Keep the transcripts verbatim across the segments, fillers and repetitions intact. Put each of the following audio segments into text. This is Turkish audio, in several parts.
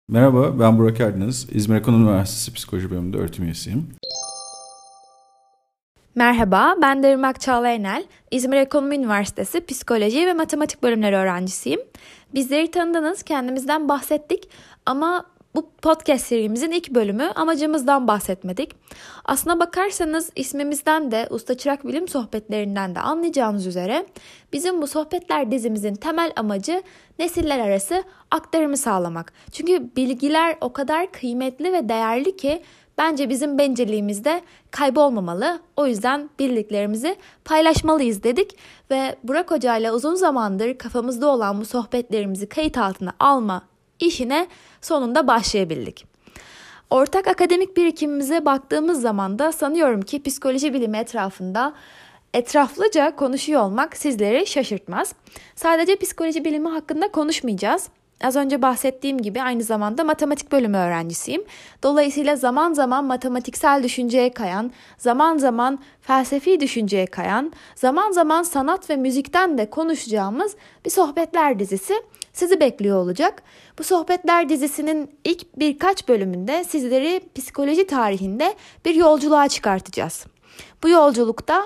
Merhaba, ben Burak Erdeniz. İzmir Ekonomi Üniversitesi Psikoloji Bölümünde öğretim üyesiyim. Merhaba, ben de Irmak Çağlayanel. İzmir Ekonomi Üniversitesi Psikoloji ve Matematik bölümleri öğrencisiyim. Bizleri tanıdınız, kendimizden bahsettik ama bu podcast serimizin ilk bölümü amacımızdan bahsetmedik. Aslına bakarsanız ismimizden de Usta Çırak Bilim sohbetlerinden de anlayacağınız üzere bizim bu sohbetler dizimizin temel amacı nesiller arası aktarımı sağlamak. Çünkü bilgiler o kadar kıymetli ve değerli ki bence bizim bencilliğimiz de kaybolmamalı. O yüzden bildiklerimizi paylaşmalıyız dedik ve Burak Hoca ile uzun zamandır kafamızda olan bu sohbetlerimizi kayıt altına alma işine sonunda başlayabildik. Ortak akademik birikimimize baktığımız zaman da sanıyorum ki psikoloji bilimi etrafında etraflıca konuşuyor olmak sizleri şaşırtmaz. Sadece psikoloji bilimi hakkında konuşmayacağız. Az önce bahsettiğim gibi aynı zamanda matematik bölümü öğrencisiyim. Dolayısıyla zaman zaman matematiksel düşünceye kayan, zaman zaman felsefi düşünceye kayan, zaman zaman sanat ve müzikten de konuşacağımız bir sohbetler dizisi sizi bekliyor olacak. Bu sohbetler dizisinin ilk birkaç bölümünde sizleri psikoloji tarihinde bir yolculuğa çıkartacağız. Bu yolculukta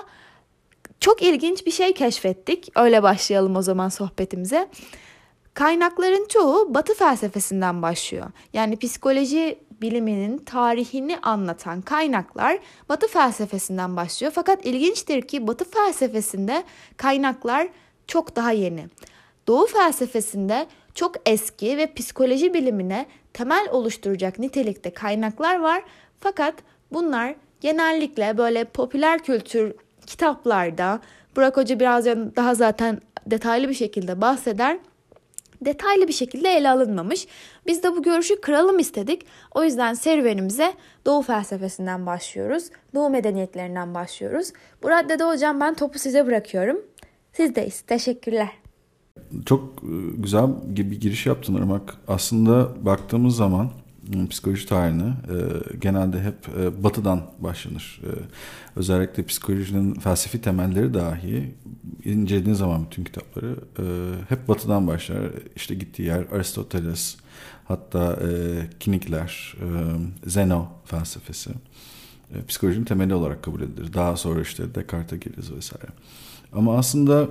çok ilginç bir şey keşfettik. Öyle başlayalım o zaman sohbetimize. Kaynakların çoğu Batı felsefesinden başlıyor. Yani psikoloji biliminin tarihini anlatan kaynaklar Batı felsefesinden başlıyor. Fakat ilginçtir ki Batı felsefesinde kaynaklar çok daha yeni. Doğu felsefesinde çok eski ve psikoloji bilimine temel oluşturacak nitelikte kaynaklar var. Fakat bunlar genellikle böyle popüler kültür kitaplarda, Burak Hoca biraz daha zaten detaylı bir şekilde bahseder, detaylı bir şekilde ele alınmamış. Biz de bu görüşü kıralım istedik. O yüzden serüvenimize Doğu felsefesinden başlıyoruz. Doğu medeniyetlerinden başlıyoruz. Bu raddede hocam ben topu size bırakıyorum. Sizdeyiz. Teşekkürler. Çok güzel bir giriş yaptın Irmak. Aslında baktığımız zaman psikoloji tarihine e, genelde hep e, batıdan başlanır. E, özellikle psikolojinin felsefi temelleri dahi incelediğin zaman bütün kitapları e, hep batıdan başlar. İşte gittiği yer Aristoteles, hatta e, Kinikler, e, Zeno felsefesi e, psikolojinin temeli olarak kabul edilir. Daha sonra işte Descartes'e geliriz vesaire. Ama aslında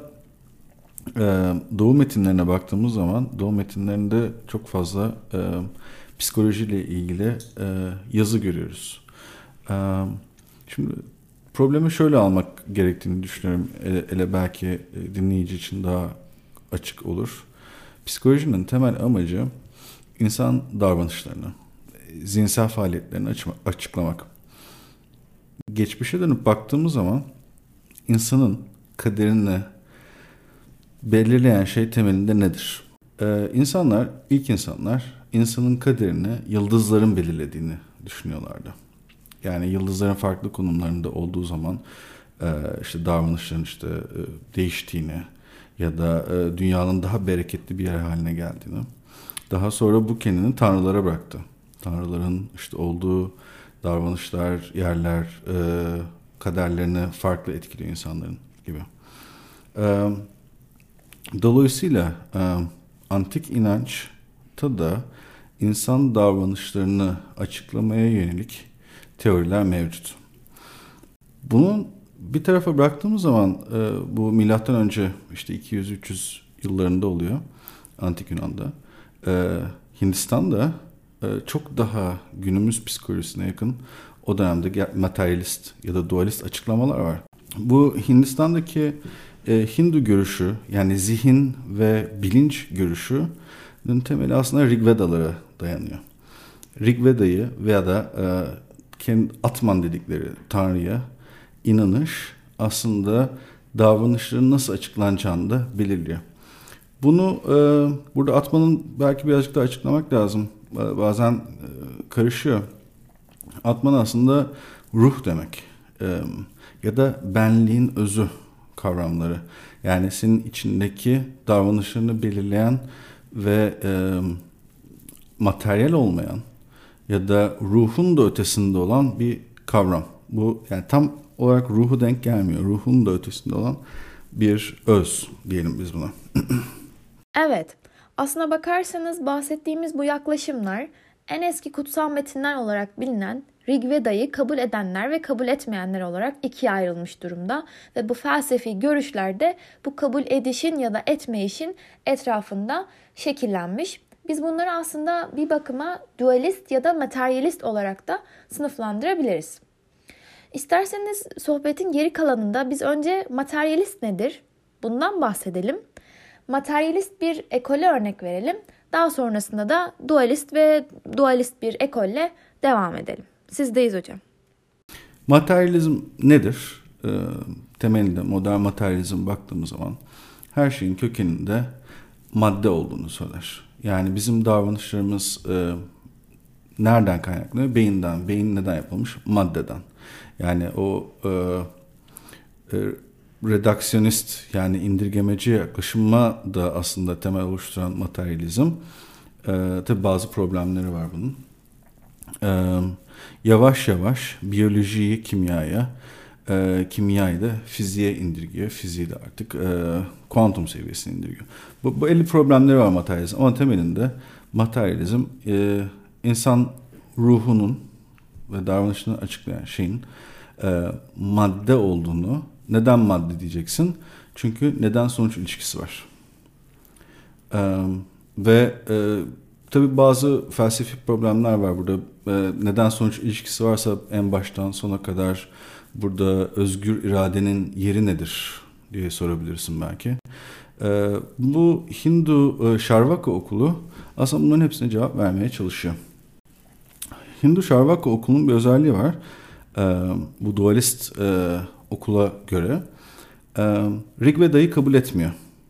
e, Doğu metinlerine baktığımız zaman Doğu metinlerinde çok fazla e, psikolojiyle ilgili e, yazı görüyoruz. E, şimdi problemi şöyle almak gerektiğini düşünüyorum. Ele, ele belki dinleyici için daha açık olur. Psikolojinin temel amacı insan davranışlarını, zihinsel faaliyetlerini açma, açıklamak. Geçmişe dönüp baktığımız zaman insanın kaderini belirleyen şey temelinde nedir? Ee, insanlar, ilk insanlar insanın kaderini yıldızların belirlediğini düşünüyorlardı. Yani yıldızların farklı konumlarında olduğu zaman e, işte davranışların işte e, değiştiğini ya da e, dünyanın daha bereketli bir yer haline geldiğini. Daha sonra bu kendini tanrılara bıraktı. Tanrıların işte olduğu davranışlar, yerler, e, kaderlerini farklı etkiliyor insanların gibi. E, dolayısıyla e, antik inançta da insan davranışlarını açıklamaya yönelik teoriler mevcut. Bunun bir tarafa bıraktığımız zaman e, bu milattan önce işte iki yüz üç yüz yıllarında oluyor Antik Yunan'da. E, Hindistan'da e, çok daha günümüz psikolojisine yakın o dönemde materyalist ya da dualist açıklamalar var. Bu Hindistan'daki e, Hindu görüşü, yani zihin ve bilinç görüşünün temeli aslında Rig Vedalara dayanıyor. Rig Veda'yı veya da e, kendi Atman dedikleri tanrıya inanış aslında davranışların nasıl açıklanacağını da belirliyor. Bunu e, burada Atman'ın belki birazcık daha açıklamak lazım. Bazen e, karışıyor. Atman aslında ruh demek. E, ya da benliğin özü kavramları. Yani senin içindeki davranışlarını belirleyen ve e, materyal olmayan ya da ruhun da ötesinde olan bir kavram. Bu yani tam olarak ruhu denk gelmiyor. Ruhun da ötesinde olan bir öz diyelim biz buna. Evet, aslına bakarsanız bahsettiğimiz bu yaklaşımlar En eski kutsal metinler olarak bilinen Rig Veda'yı kabul edenler ve kabul etmeyenler olarak ikiye ayrılmış durumda ve bu felsefi görüşler de bu kabul edişin ya da etmeyişin etrafında şekillenmiş. Biz bunları aslında bir bakıma dualist ya da materyalist olarak da sınıflandırabiliriz. İsterseniz sohbetin geri kalanında biz önce materyalist nedir? Bundan bahsedelim. Materyalist bir ekole örnek verelim. Daha sonrasında da dualist ve dualist bir ekolle devam edelim. Sizdeyiz hocam. Materyalizm nedir? E, temelinde modern materyalizm baktığımız zaman her şeyin kökeninde madde olduğunu söyler. Yani bizim davranışlarımız e, nereden kaynaklanıyor? Beyinden. Beyin neden yapılmış? Maddeden. Yani o e, e, redaksiyonist yani indirgemeci yaklaşıma da aslında temel oluşturan materyalizm. E, tabii bazı problemleri var bunun. E, yavaş yavaş biyolojiyi kimyaya, e, kimyayı da fiziğe indirgiyor. Fiziği de artık e, kuantum seviyesine indirgiyor. Bu, bu elli problemleri var materyalizm ama temelinde materyalizm e, insan ruhunun ve davranışını açıklayan şeyin e, madde olduğunu. Neden madde diyeceksin? Çünkü neden sonuç ilişkisi var. E, ve e, tabii bazı felsefi problemler var burada. E, neden sonuç ilişkisi varsa en baştan sona kadar burada özgür iradenin yeri nedir diye sorabilirsin belki. E, bu Hindu e, Charvaka okulu aslında bunların hepsine cevap vermeye çalışıyor. Hindu Charvaka okulunun bir özelliği var. Ee, bu dualist e, okula göre e, Rig Veda'yı kabul etmiyor.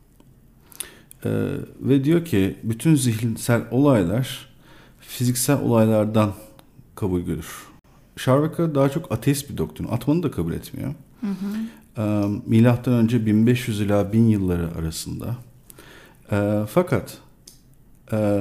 E, ve diyor ki bütün zihinsel olaylar fiziksel olaylardan kabul görür. Charvaka daha çok ateist bir doktrin. Atmanı da kabul etmiyor. Hı hı. E, milattan önce bin beş yüz ila bin yılları arasında. E, fakat e,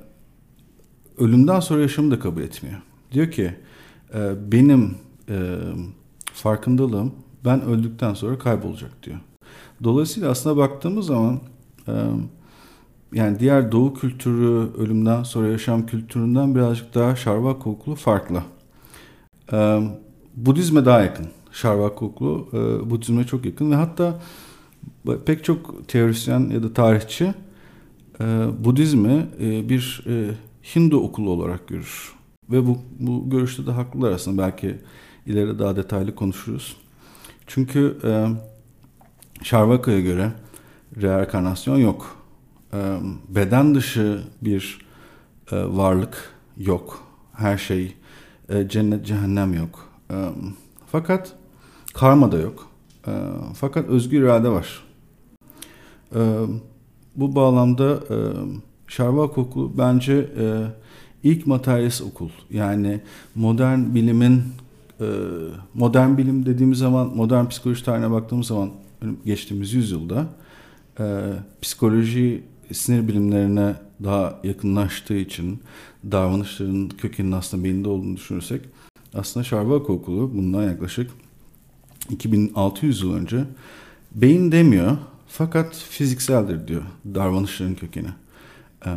ölümden sonra yaşamı da kabul etmiyor. Diyor ki e, benim e, farkındalığım ben öldükten sonra kaybolacak diyor. Dolayısıyla aslında baktığımız zaman e, yani diğer doğu kültürü ölümden sonra yaşam kültüründen birazcık daha Charvaka okulu farklı. E, Budizme daha yakın. Charvaka okulu e, Budizme çok yakın ve hatta pek çok teorisyen ya da tarihçi e, Budizmi e, bir e, Hindu okulu olarak görür. Ve bu, bu görüşte de haklılar aslında. Belki ileride daha detaylı konuşuruz. Çünkü e, Charvaka'ya göre reenkarnasyon yok. E, beden dışı bir e, varlık yok. Her şey e, cennet, cehennem yok. E, fakat karma da yok. E, fakat özgür irade var. E, bu bağlamda e, Charvaka okulu bence e, ilk materyalist okul. Yani modern bilimin e, modern bilim dediğimiz zaman modern psikoloji tarihine baktığımız zaman geçtiğimiz yüzyılda e, psikoloji sinir bilimlerine daha yakınlaştığı için davranışların kökeninin aslında beyinde olduğunu düşünürsek aslında Charvaka okulu bundan yaklaşık iki bin altı yüz yıl önce beyin demiyor fakat fizikseldir diyor davranışların kökeni. E,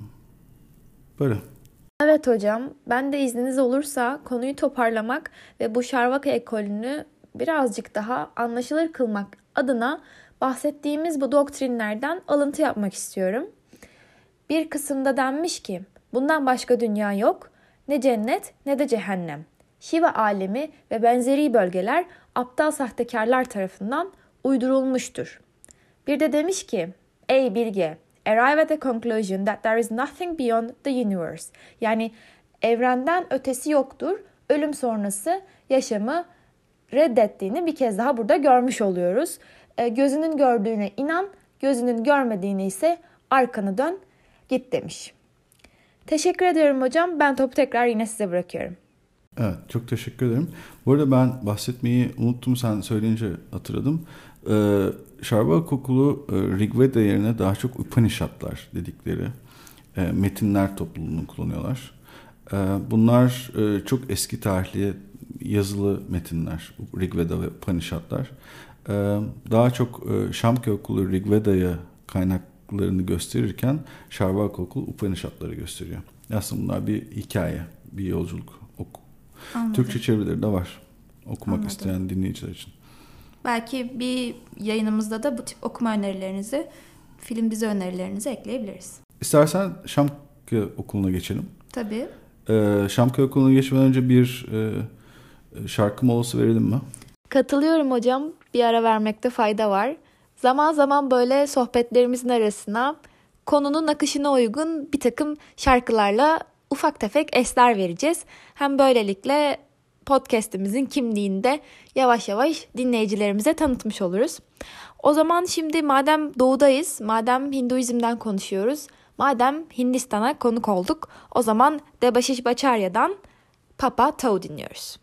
böyle. Evet hocam, ben de izniniz olursa konuyu toparlamak ve bu Charvaka ekolünü birazcık daha anlaşılır kılmak adına bahsettiğimiz bu doktrinlerden alıntı yapmak istiyorum. Bir kısımda denmiş ki, bundan başka dünya yok, ne cennet ne de cehennem. Şiva alemi ve benzeri bölgeler aptal sahtekarlar tarafından uydurulmuştur. Bir de demiş ki, ey bilge, arrive at the conclusion that there is nothing beyond the universe. Yani evrenden ötesi yoktur. Ölüm sonrası yaşamı reddettiğini bir kez daha burada görmüş oluyoruz. E, gözünün gördüğüne inan, gözünün görmediğine ise arkanı dön, git demiş. Teşekkür ediyorum hocam. Ben topu tekrar yine size bırakıyorum. Evet, çok teşekkür ederim. Bu arada ben bahsetmeyi unuttum, sen söyleyince hatırladım. Ee, Charvaka okulu e, Rig Veda yerine daha çok Upanishadlar dedikleri e, metinler topluluğunu kullanıyorlar. E, bunlar e, çok eski tarihli yazılı metinler, Rig Veda ve Upanishadlar. E, daha çok e, Şamki okulu Rig Veda'ya kaynak yaptıklarını gösterirken Charvak Okul Upanishadları gösteriyor. Aslında bunlar bir hikaye, bir yolculuk. Oku. Türkçe çevirileri de var. Okumak Anladım. isteyen dinleyiciler için. Belki bir yayınımızda da bu tip okuma önerilerinizi, film dizi önerilerinizi ekleyebiliriz. İstersen Şamköy Okulu'na geçelim. Tabii. Ee, Şamköy Okulu'na geçmeden önce bir e, şarkı molası verelim mi? Katılıyorum hocam. Bir ara vermekte fayda var. Zaman zaman böyle sohbetlerimizin arasına konunun akışına uygun bir takım şarkılarla ufak tefek esler vereceğiz. Hem böylelikle podcast'imizin kimliğini de yavaş yavaş dinleyicilerimize tanıtmış oluruz. O zaman şimdi madem doğudayız, madem Hinduizm'den konuşuyoruz, madem Hindistan'a konuk olduk, o zaman Debashish Bhattacharya'dan Papa Tau dinliyoruz.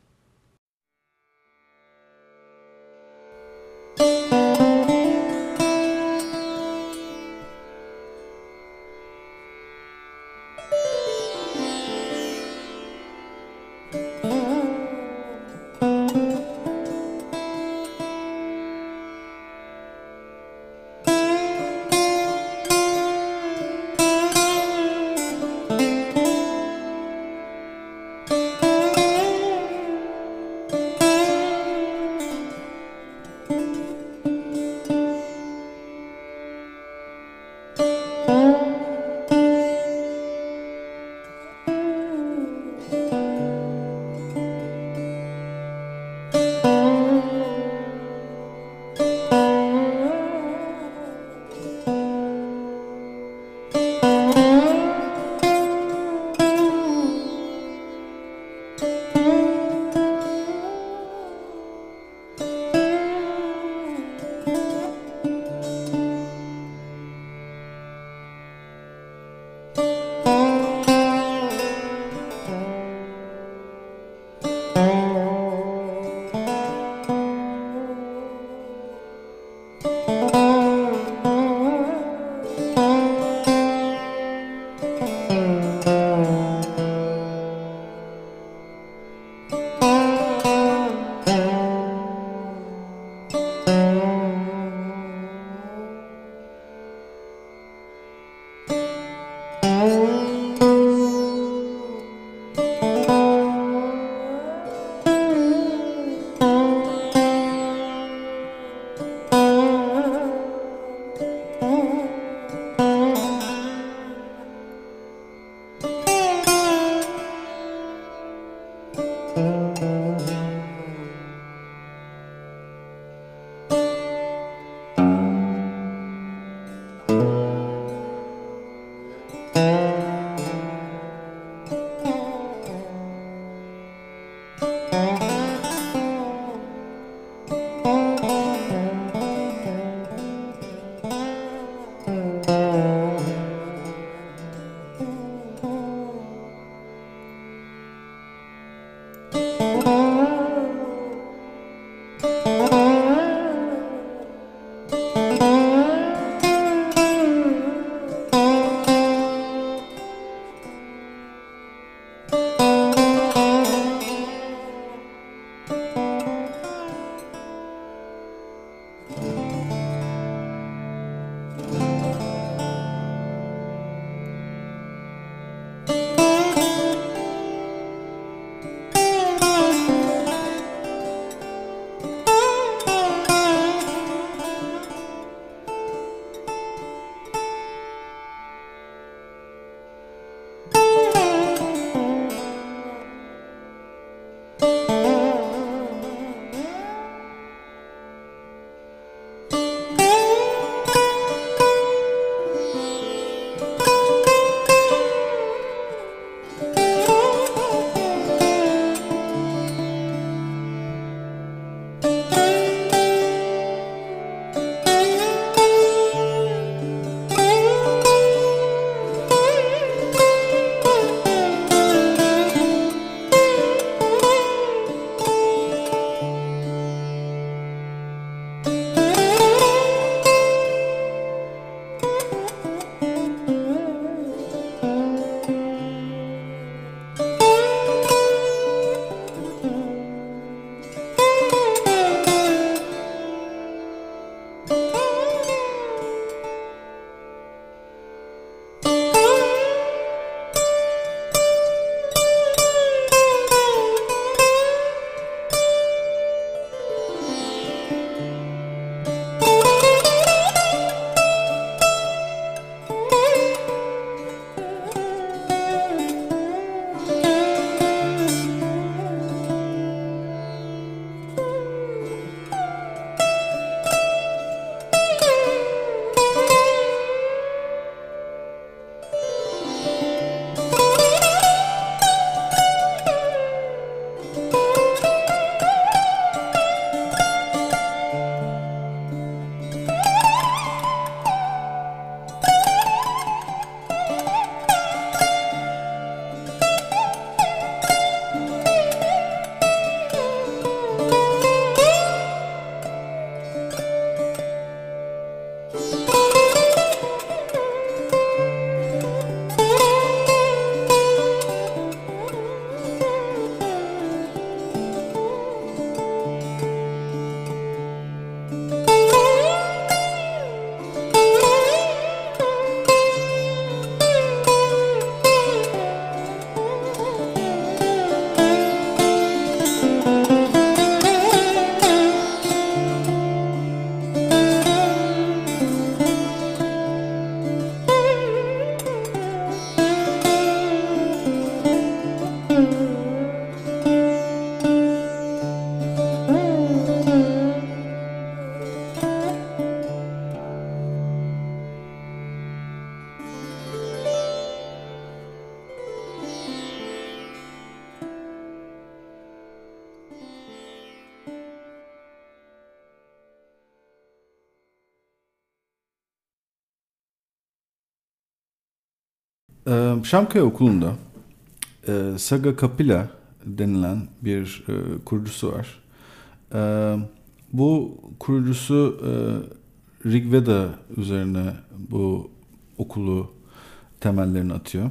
e, Şamkaya Okulu'nda e, Saga Kapila denilen bir e, kurucusu var. E, bu kurucusu e, Rig Veda üzerine bu okulu temellerini atıyor.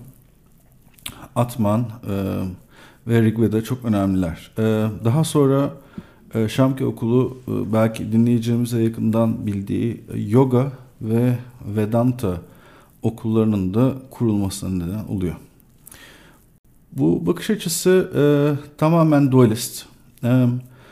Atman e, ve Rig Veda çok önemliler. E, daha sonra e, Şamkaya Okulu e, belki dinleyicilerimize yakından bildiği yoga ve Vedanta okullarının da kurulmasına neden oluyor. Bu bakış açısı e, tamamen dualist. E,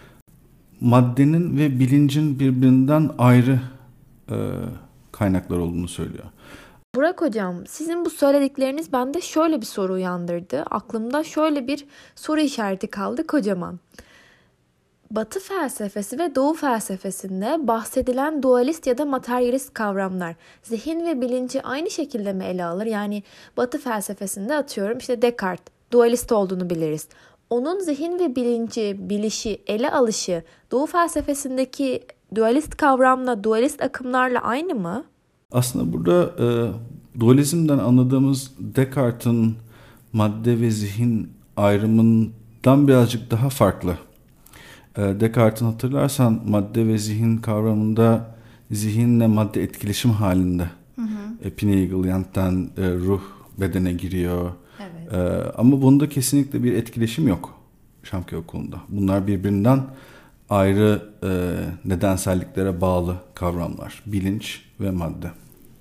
maddenin ve bilincin birbirinden ayrı e, kaynaklar olduğunu söylüyor. Burak Hocam, sizin bu söyledikleriniz bende şöyle bir soru uyandırdı. Aklımda şöyle bir soru işareti kaldı kocaman. Batı felsefesi ve Doğu felsefesinde bahsedilen dualist ya da materyalist kavramlar zihin ve bilinci aynı şekilde mi ele alır? Yani Batı felsefesinde atıyorum işte Descartes dualist olduğunu biliriz. Onun zihin ve bilinci, bilişi, ele alışı Doğu felsefesindeki dualist kavramla, dualist akımlarla aynı mı? Aslında burada e, dualizmden anladığımız Descartes'in madde ve zihin ayrımından birazcık daha farklı. E, Descartes'in hatırlarsan madde ve zihin kavramında zihinle madde etkileşim halinde. Hı hı. E, Pineal Gland'den e, ruh bedene giriyor. Evet. E, ama bunda kesinlikle bir etkileşim yok Şamkaya Okulu'nda. Bunlar birbirinden ayrı e, nedenselliklere bağlı kavramlar. Bilinç ve madde.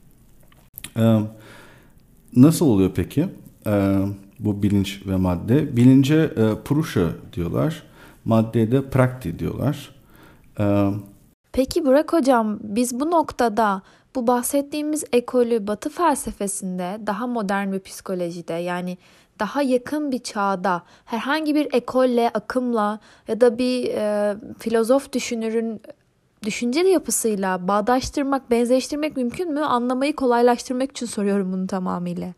E, nasıl oluyor peki e, bu bilinç ve madde? Bilince e, purusha diyorlar. Maddeye de prakti diyorlar. E, Peki Burak Hocam, biz bu noktada bu bahsettiğimiz ekolü Batı felsefesinde daha modern bir psikolojide yani daha yakın bir çağda herhangi bir ekolle, akımla ya da bir e, filozof düşünürün düşünce yapısıyla bağdaştırmak, benzeştirmek mümkün mü? Anlamayı kolaylaştırmak için soruyorum bunu tamamıyla.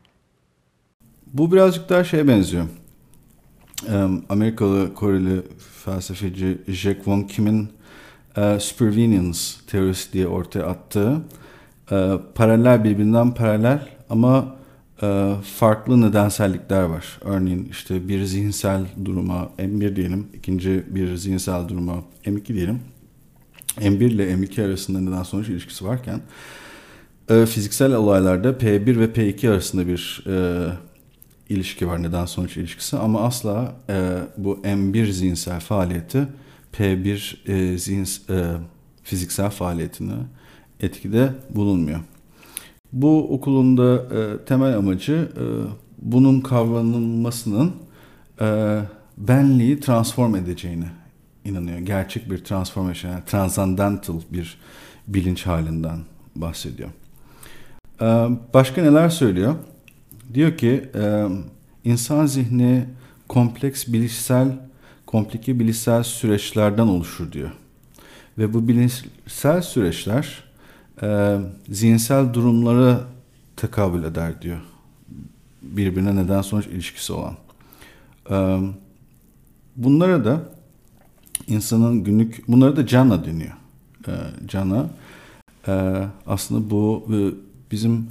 Bu birazcık daha şeye benziyor. E, Amerikalı Koreli felsefeci Jack Wong Kim'in e, supervenience teorisi diye ortaya attığı e, paralel birbirinden paralel ama e, farklı nedensellikler var. Örneğin işte bir zihinsel duruma M bir diyelim, ikinci bir zihinsel duruma M iki diyelim. M bir ile M iki arasında neden sonuç ilişkisi varken e, fiziksel olaylarda P bir ve P iki arasında bir e, ilişki var, neden sonuç ilişkisi, ama asla e, bu M bir zihinsel faaliyeti P bir e, zihins, e, fiziksel faaliyetine etkide bulunmuyor. Bu okulun da e, temel amacı e, bunun kavranılmasının e, benliği transform edeceğine inanıyor. Gerçek bir transformation, yani transcendental bir bilinç halinden bahsediyor. E, başka neler söylüyor? Diyor ki e, insan zihni kompleks bilişsel, komplike bilişsel süreçlerden oluşur diyor. Ve bu bilişsel süreçler e, zihinsel durumlara tekabül eder diyor. Birbirine neden sonuç ilişkisi olan. E, bunlara da insanın günlük, bunlara da jhana deniyor. E, jhana e, aslında bu e, bizim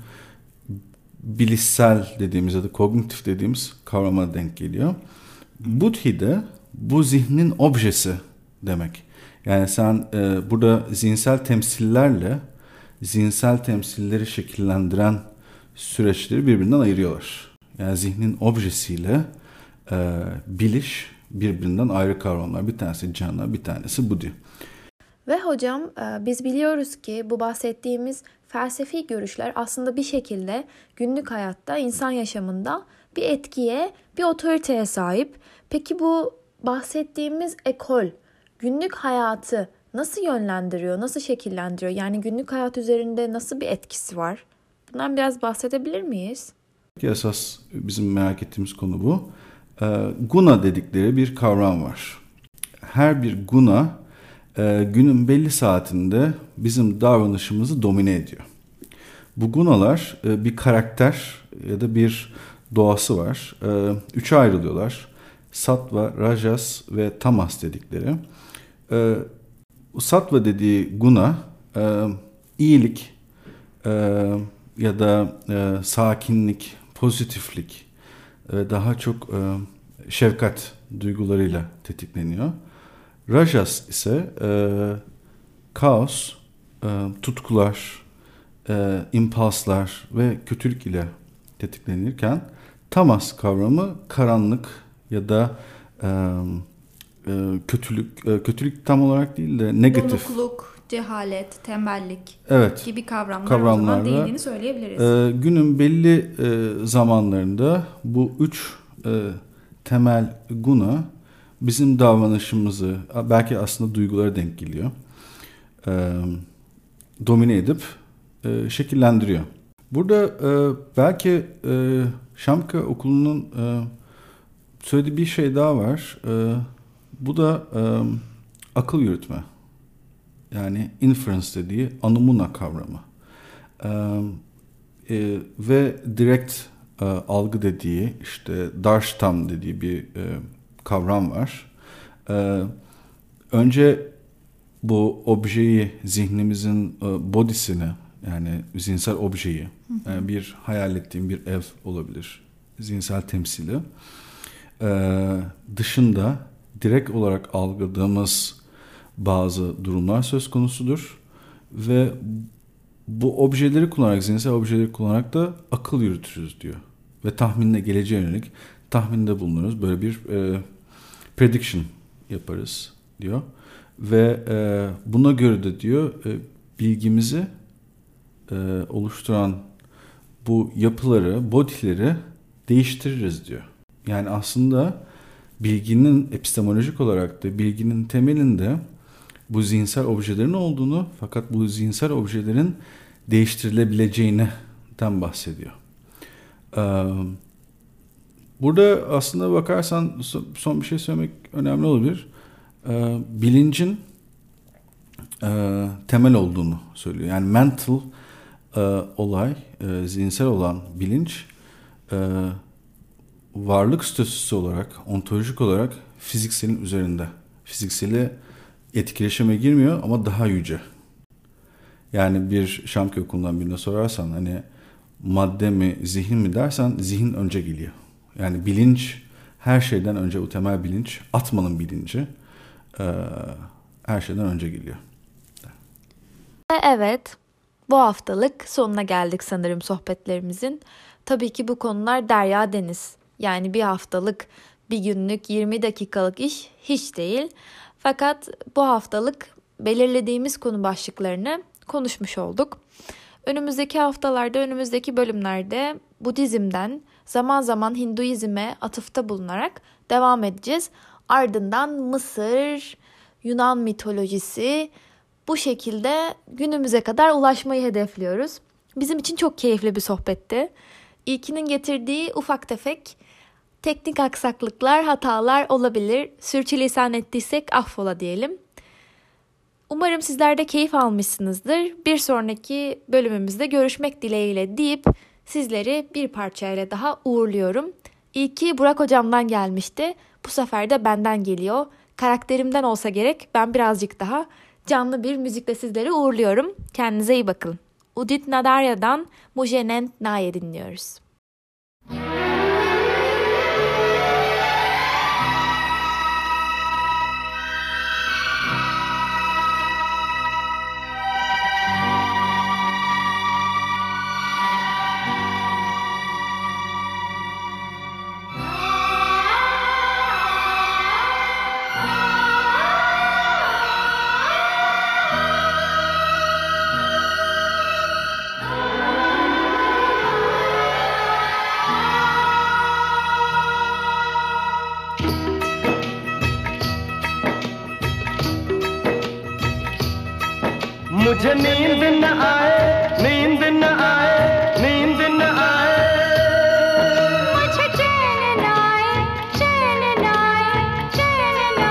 bilişsel dediğimiz ya da kognitif dediğimiz kavrama denk geliyor. Buddhi de bu zihnin objesi demek. Yani sen e, burada zihinsel temsillerle zihinsel temsilleri şekillendiren süreçleri birbirinden ayırıyorlar. Yani zihnin objesiyle e, biliş birbirinden ayrı kavramlar. Bir tanesi jhana, bir tanesi buddhi. Ve hocam biz biliyoruz ki bu bahsettiğimiz felsefi görüşler aslında bir şekilde günlük hayatta, insan yaşamında bir etkiye, bir otoriteye sahip. Peki bu bahsettiğimiz ekol günlük hayatı nasıl yönlendiriyor, nasıl şekillendiriyor? Yani günlük hayat üzerinde nasıl bir etkisi var? Bundan biraz bahsedebilir miyiz? Esas bizim merak ettiğimiz konu bu. Guna dedikleri bir kavram var. Her bir guna günün belli saatinde bizim davranışımızı domine ediyor. Bu gunalar bir karakter ya da bir doğası var. Üçe ayrılıyorlar. Sattva, rajas ve tamas dedikleri. Sattva dediği guna iyilik ya da sakinlik, pozitiflik, e, daha çok e, şefkat duygularıyla tetikleniyor. Rajas ise e, kaos, e, tutkular, e, impulslar ve kötülük ile tetiklenirken tamas kavramı karanlık ya da e, e, kötülük, e, kötülük tam olarak değil de negatif. Donukluk, cehalet, tembellik evet, gibi kavramlar kavramlarla, o zaman değindiğini söyleyebiliriz. E, günün belli e, zamanlarında bu üç e, temel guna bizim davranışımızı, belki aslında duygulara denk geliyor, e, domine edip e, şekillendiriyor. Burada e, belki e, Şamka Okulu'nun e, söylediği bir şey daha var. E, bu da e, akıl yürütme. Yani inference dediği anumuna kavramı. E, e, ve direkt e, algı dediği, işte darshtam dediği bir e, kavram var. E, önce bu objeyi, zihnimizin e, body'sini, yani zihinsel objeyi, hı hı. Yani bir hayal ettiğim bir ev olabilir, zihinsel temsili, ee, dışında direkt olarak algıladığımız bazı durumlar söz konusudur ve bu objeleri kullanarak, zihinsel objeleri kullanarak da akıl yürütürüz diyor ve tahminle, geleceğe yönelik tahminde bulunuruz, böyle bir e, prediction yaparız diyor ve e, buna göre de diyor e, bilgimizi e, oluşturan bu yapıları, body'leri değiştiririz diyor. Yani aslında bilginin epistemolojik olarak da bilginin temelinde bu zihinsel objelerin olduğunu, fakat bu zihinsel objelerin değiştirilebileceğinden bahsediyor. Ee, burada aslında bakarsan son bir şey söylemek önemli olabilir. Ee, bilincin e, temel olduğunu söylüyor. Yani mental e, olay, e, zihinsel olan bilinç e, varlık statüsü olarak, ontolojik olarak fizikselin üzerinde. Fizikseli etkileşime girmiyor ama daha yüce. Yani bir Şamki Okulu'ndan birine sorarsan hani madde mi, zihin mi dersen zihin önce geliyor. Yani bilinç her şeyden önce, o temel bilinç, Atman'ın bilinci e, her şeyden önce geliyor. Evet, bu haftalık sonuna geldik sanırım sohbetlerimizin. Tabii ki bu konular derya deniz. Yani bir haftalık, bir günlük, yirmi dakikalık iş hiç değil. Fakat bu haftalık belirlediğimiz konu başlıklarını konuşmuş olduk. Önümüzdeki haftalarda, önümüzdeki bölümlerde Budizm'den zaman zaman Hinduizm'e atıfta bulunarak devam edeceğiz. Ardından Mısır, Yunan mitolojisi, bu şekilde günümüze kadar ulaşmayı hedefliyoruz. Bizim için çok keyifli bir sohbetti. İlkinin getirdiği ufak tefek teknik aksaklıklar, hatalar olabilir. Sürçülisan ettiysek affola diyelim. Umarım sizler de keyif almışsınızdır. Bir sonraki bölümümüzde görüşmek dileğiyle deyip sizleri bir parçayla daha uğurluyorum. İlki Burak hocamdan gelmişti. Bu sefer de benden geliyor. Karakterimden olsa gerek, ben birazcık daha canlı bir müzikle sizleri uğurluyorum. Kendinize iyi bakın. Udit Nadarya'dan Mujhe Nand Naye dinliyoruz. मुझे नींद न आए, नींद न आए, नींद न आए, मुझे चैन न आए, चैन न आए, चैन न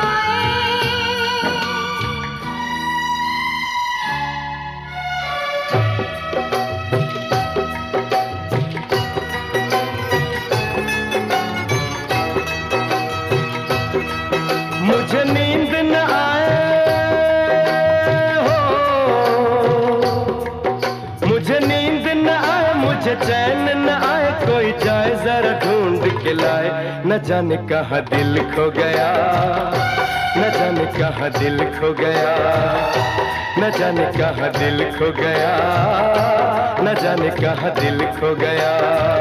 मुझे नींद न आए, हो मुझे नींद न के लाए, न जाने कहाँ दिल खो गया, न जाने कहाँ दिल खो गया, न जाने कहाँ दिल खो गया, न जाने कहाँ दिल खो गया।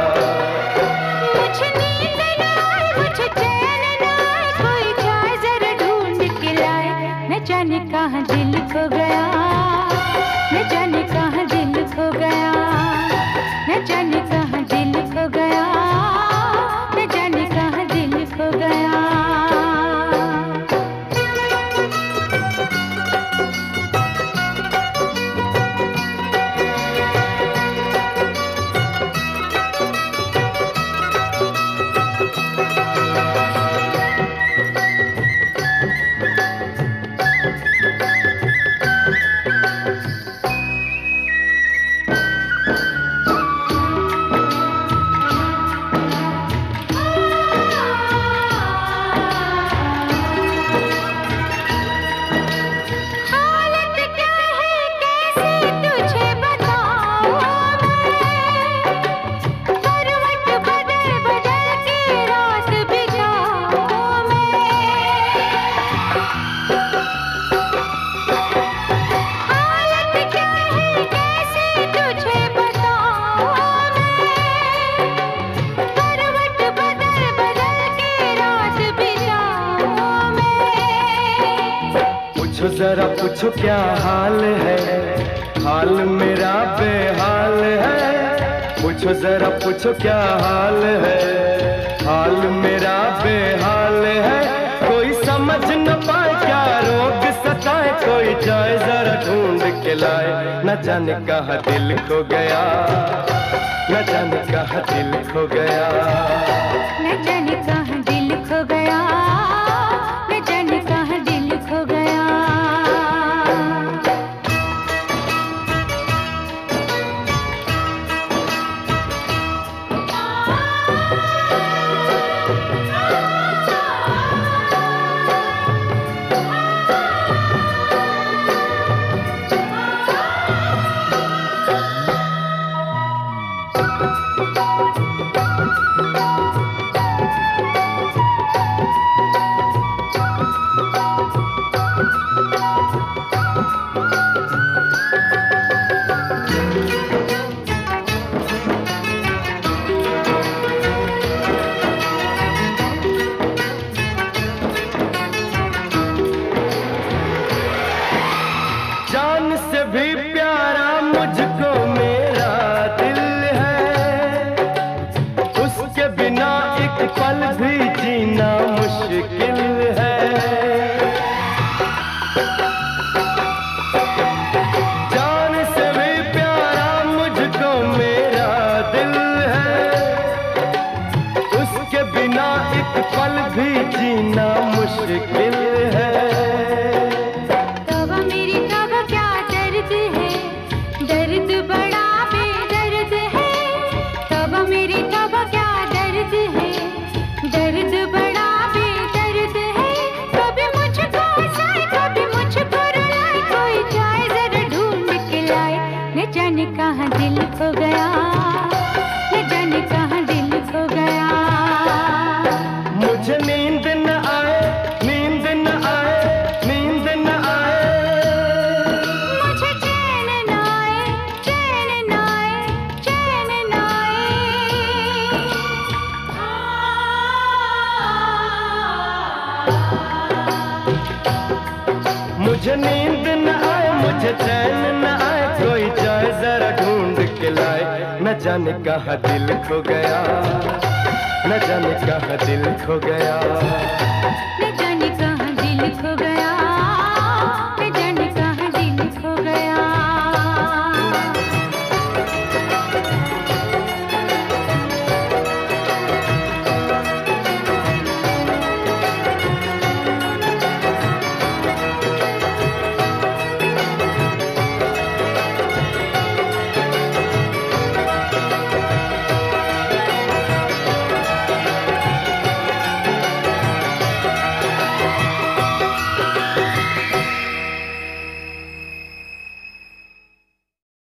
मुझे नींद न आए, मुझे चैन न आए, कोई जाए जरा ढूंढ के लाए, न जाने कहाँ दिल खो गया, न जाने कहाँ दिल खो गया, न जाने कहाँ दिल खो गया, न जाने कहाँ दिल खो गया। जरा पूछो क्या हाल है, हाल मेरा बेहाल है। पूछो जरा पूछो क्या हाल है, हाल मेरा बेहाल है। कोई समझ न पाए क्या रोग सताए, कोई जाए जरा ढूंढ के लाए, न जाने कहाँ दिल खो गया, न जाने कहाँ दिल खो गया, न जाने कहाँ दिल खो गया, न जाने कहाँ दिल खो गया। जान से भी प्यारा मुझको मेरा दिल है, उसके बिना एक पल भी जीना मुश्किल है। जान से भी प्यारा मुझको मेरा दिल है, उसके बिना एक पल भी जीना मुश्किल है। तौबा मेरी तौबा क्या दर्द है, दर्द बड़ा बेदर्द है। तौबा मेरी तौबा क्या दर्द है, दर्द बड़ा बेदर्द है। कभी मुझको हंसाए, कभी मुझको रुलाए, कोई जाए जरा ढूंढ के लाए, न जाने कहाँ दिल खो गया, न जाने कहाँ दिल खो गया। मुझे नींद न आए, नींद न आए, नींद न आए। मुझे चैन न आए, चैन न आए, चैन न आए। मुझे नींद न आए, मुझे चैन न आए, कोई जाए जरा ढूंढ के लाए, न जाने कहाँ दिल खो गया, न जाने कहाँ दिल खो गया।